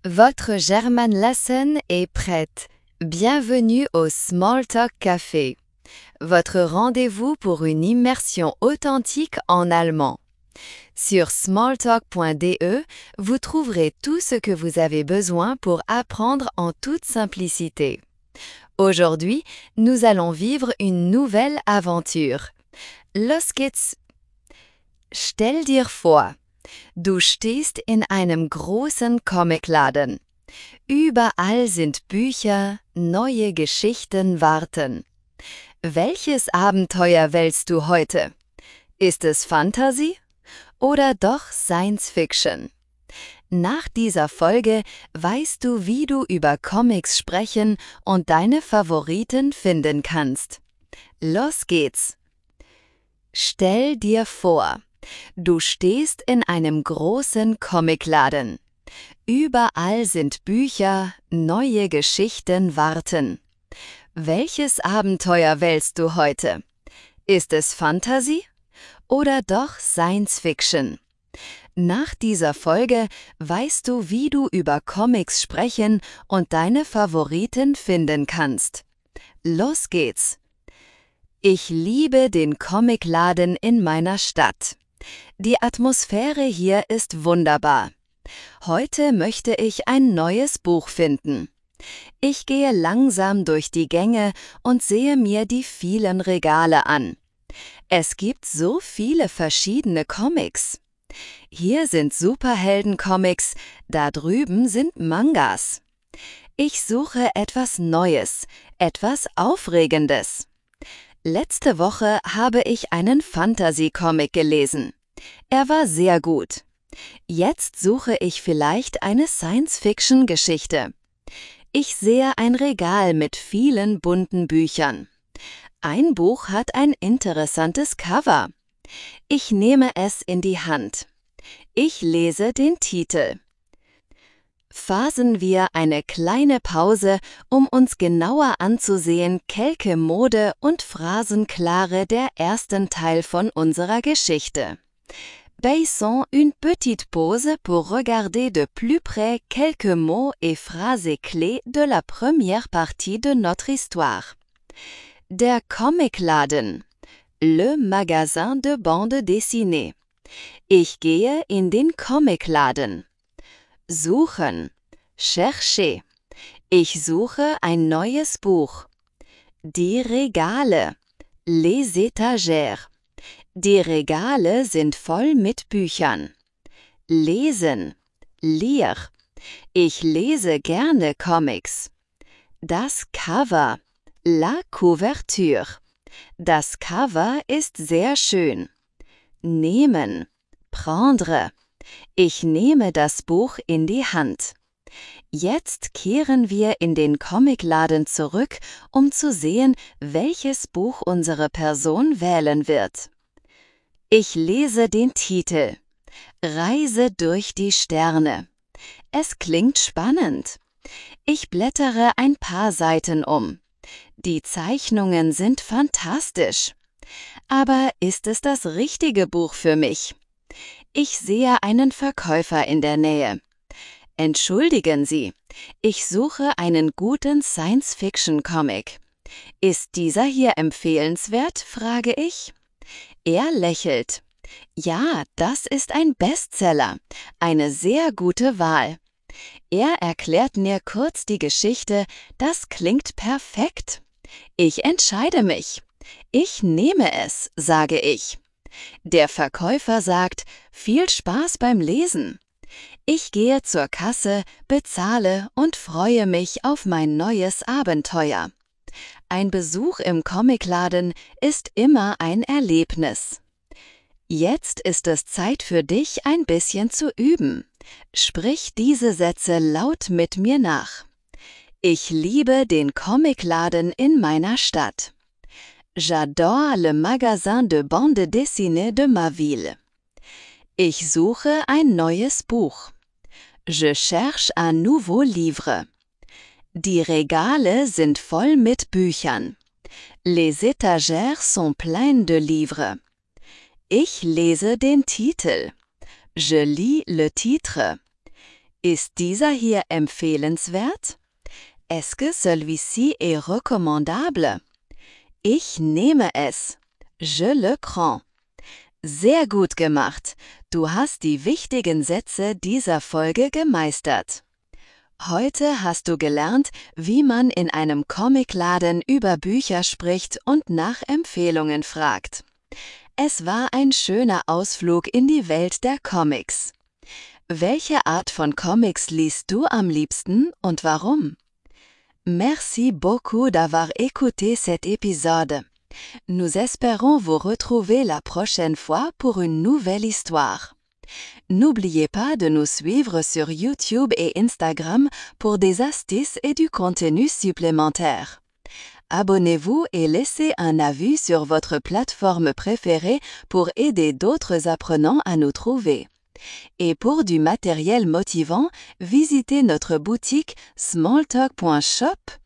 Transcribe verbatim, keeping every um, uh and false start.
Votre German lesson est prête. Bienvenue au Smalltalk Café, votre rendez-vous pour une immersion authentique en allemand. Sur smalltalk point d e, vous trouverez tout ce que vous avez besoin pour apprendre en toute simplicité. Aujourd'hui, nous allons vivre une nouvelle aventure. Los geht's! Stell dir vor, du stehst in einem großen Comicladen. Überall sind Bücher, neue Geschichten warten. Welches Abenteuer wählst du heute? Ist es Fantasy oder doch Science Fiction? Nach dieser Folge weißt du, wie du über Comics sprechen und deine Favoriten finden kannst. Los geht's! Stell dir vor, du stehst in einem großen Comicladen. Überall sind Bücher, neue Geschichten warten. Welches Abenteuer wählst du heute? Ist es Fantasy oder doch Science Fiction? Nach dieser Folge weißt du, wie du über Comics sprechen und deine Favoriten finden kannst. Los geht's! Ich liebe den Comicladen in meiner Stadt. Die Atmosphäre hier ist wunderbar. Heute möchte ich ein neues Buch finden. Ich gehe langsam durch die Gänge und sehe mir die vielen Regale an. Es gibt so viele verschiedene Comics. Hier sind Superhelden-Comics, da drüben sind Mangas. Ich suche etwas Neues, etwas Aufregendes. Letzte Woche habe ich einen Fantasy-Comic gelesen. Er war sehr gut. Jetzt suche ich vielleicht eine Science-Fiction-Geschichte. Ich sehe ein Regal mit vielen bunten Büchern. Ein Buch hat ein interessantes Cover. Ich nehme es in die Hand. Ich lese den Titel. Fassen wir eine kleine Pause, um uns genauer anzusehen, quelques Mode und Phrasenklare der ersten Teil von unserer Geschichte. Baissons une petite pause pour regarder de plus près quelques mots et phrases clés de la première partie de notre histoire. Der Comicladen. Le magasin de bande dessinée. Ich gehe in den Comicladen. Suchen. Chercher. Ich suche ein neues Buch. Die Regale. Les étagères. Die Regale sind voll mit Büchern. Lesen. Lire. Ich lese gerne Comics. Das Cover. La couverture. Das Cover ist sehr schön. Nehmen. Prendre. Ich nehme das Buch in die Hand. Jetzt kehren wir in den Comicladen zurück, um zu sehen, welches Buch unsere Person wählen wird. Ich lese den Titel. Reise durch die Sterne. Es klingt spannend. Ich blättere ein paar Seiten um. Die Zeichnungen sind fantastisch. Aber ist es das richtige Buch für mich? Ich sehe einen Verkäufer in der Nähe. Entschuldigen Sie, ich suche einen guten Science-Fiction-Comic. Ist dieser hier empfehlenswert, frage ich. Er lächelt. Ja, das ist ein Bestseller, eine sehr gute Wahl. Er erklärt mir kurz die Geschichte, das klingt perfekt. Ich entscheide mich. Ich nehme es, sage ich. Der Verkäufer sagt, viel Spaß beim Lesen. Ich gehe zur Kasse, bezahle und freue mich auf mein neues Abenteuer. Ein Besuch im Comicladen ist immer ein Erlebnis. Jetzt ist es Zeit für dich, ein bisschen zu üben. Sprich diese Sätze laut mit mir nach. Ich liebe den Comicladen in meiner Stadt. J'adore le magasin de bande dessinée de ma ville. Ich suche ein neues Buch. Je cherche un nouveau livre. Die Regale sind voll mit Büchern. Les étagères sont pleines de livres. Ich lese den Titel. Je lis le titre. Ist dieser hier empfehlenswert? Est-ce que celui-ci est recommandable? Ich nehme es. Je le prends. Sehr gut gemacht. Du hast die wichtigen Sätze dieser Folge gemeistert. Heute hast du gelernt, wie man in einem Comicladen über Bücher spricht und nach Empfehlungen fragt. Es war ein schöner Ausflug in die Welt der Comics. Welche Art von Comics liest du am liebsten und warum? Merci beaucoup d'avoir écouté cet épisode. Nous espérons vous retrouver la prochaine fois pour une nouvelle histoire. N'oubliez pas de nous suivre sur YouTube et Instagram pour des astuces et du contenu supplémentaire. Abonnez-vous et laissez un avis sur votre plateforme préférée pour aider d'autres apprenants à nous trouver. Et pour du matériel motivant, visitez notre boutique smalltalk point shop